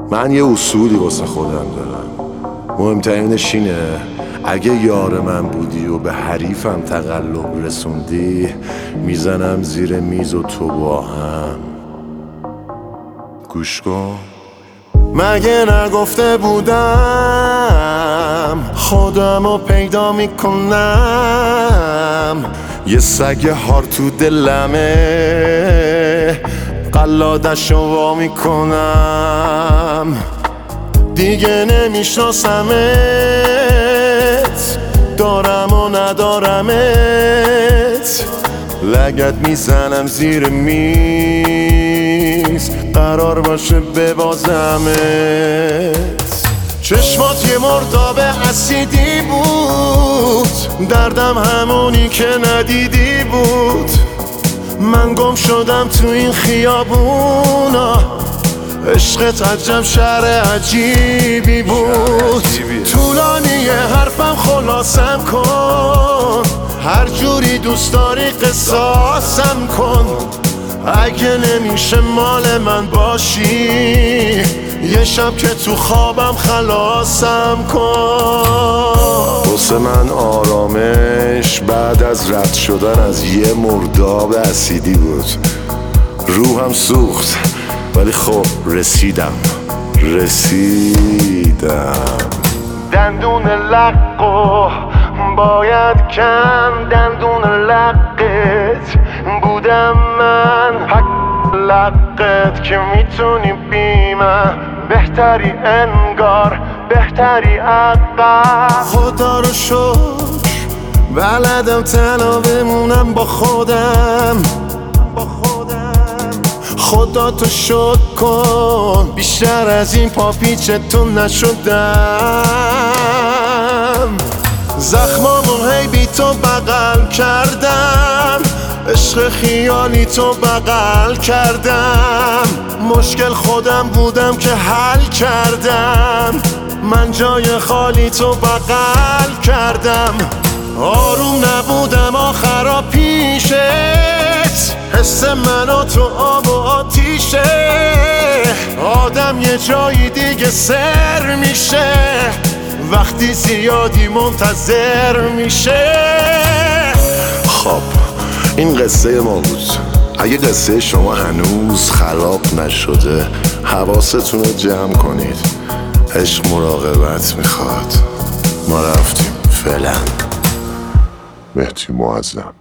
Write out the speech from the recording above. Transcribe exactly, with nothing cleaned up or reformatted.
من یه اصولی واسه خودم دارم، مهمترینش اینه اگه یار من بودی و به حریفم تقلب رسوندی، میزنم زیر میز و تو با هم. گوش کن، مگه نگفته بودم خودمو پیدا میکنم؟ یه سگ هار تو دلمه، قلادشو وا میکنم. دیگه نمیشناسمت، دارم و ندارمت، لگد میزنم زیر میز، قرار باشه ببازمت. چشمات یه مرداب اسیدی بود، دردم همونی که ندیدی بود. من گم شدم تو این خیابونا، عشقت عجب شهر عجیبی بود. طولانی حرفم خلاصم کن، هر جوری دوست داری قصاصم کن. اگه نمیشه مال من باشی، یه شب که تو خوابم خلاصم کن. واسه من آرامش بعد از رد شدن از یه مرداب اسیدی بود. روحم سوخت ولی خب رسیدم رسیدم دندون لقو باید کن، دندون لقت بودم من. حق لقت که میتونی بی من، بهتری انگار بهتری عقب. خدا رو شکر بلدم تنها بمونم با خودم، خدا تو شکر کن بیشتر از این پاپیچتون نشدم. زخمامون هی بی تو بغل کردم، عشق خیالی تو بغل کردم. مشکل خودم بودم که حل کردم، من جای خالی تو بغل کردم. آروم نبودم آخرا پیشت، حس منو تو آب و آتیشه. آدم یه جایی دیگه سر میشه، وقتی زیادی منتظر میشه. خب این قصه ما بود. اگه قصه شما هنوز خراب نشده، حواستون رو جمع کنید. عشق مراقبت میخواد. ما رفتیم فعلا. مهدی معظم.